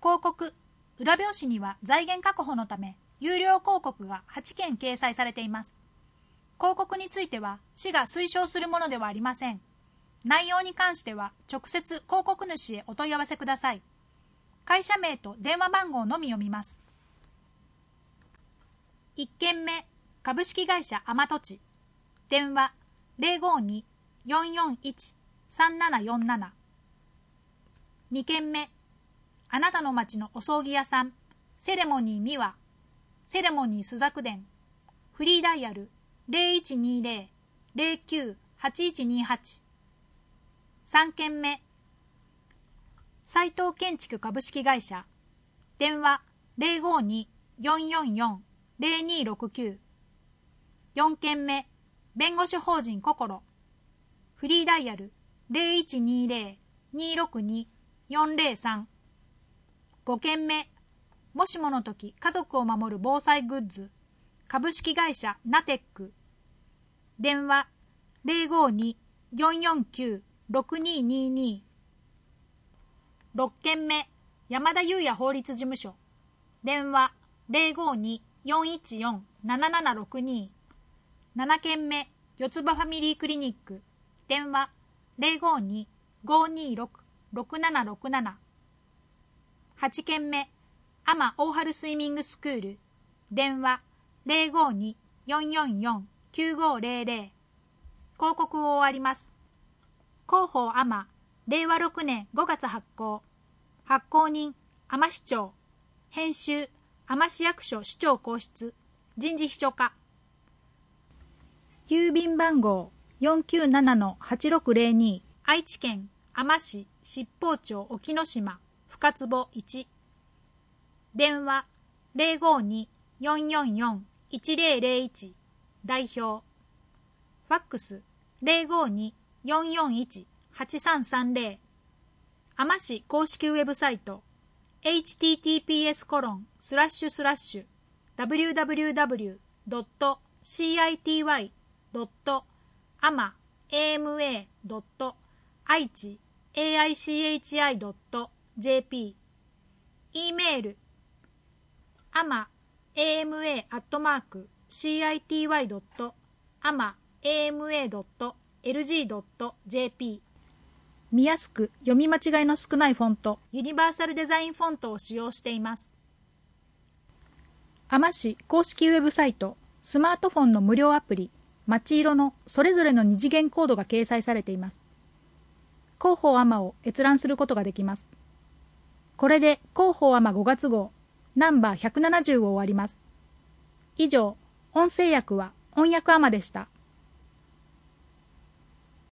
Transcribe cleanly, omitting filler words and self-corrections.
広告、裏表紙には財源確保のため有料広告が8件掲載されています。広告については市が推奨するものではありません。内容に関しては直接広告主へお問い合わせください。会社名と電話番号のみ読みます。1件目、株式会社アマトチ。電話052-441-3747。2件目、あなたの町のお葬儀屋さん、セレモニーミワ、セレモニー朱雀殿。フリーダイヤル0120-09-8128。3件目、斉藤建築株式会社。電話052-444-0269。4件目、弁護士法人こころ。フリーダイヤル0120-262-403。5件目、もしもの時家族を守る防災グッズ。株式会社ナテック。電話052-449-6222。6件目、山田裕也法律事務所。電話052-414-7762。7件目、四つ葉ファミリークリニック。電話052-526-6767。8件目、アマ大春スイミングスクール。電話052-444-9500。広告を終わります。広報アマ、令和6年5月発行。発行人、海士町。編集、海士役所首長公室。人事秘書課。郵便番号497-8602。愛知県海士七宝町沖ノ島深坪1。電話052-444-1001。代表。ファックス052-441-8330。海士公式ウェブサイト https://www.cityy.ama.aichi.jp。 E メール ama.city.ama.lg.jp。 見やすく読み間違いの少ないフォント、ユニバーサルデザインフォントを使用しています。海士公式ウェブサイト、スマートフォンの無料アプリ、まちいろのそれぞれの二次元コードが掲載されています。広報アマを閲覧することができます。これで広報アマ5月号ナンバー170を終わります。以上、音声訳は音訳アマでした。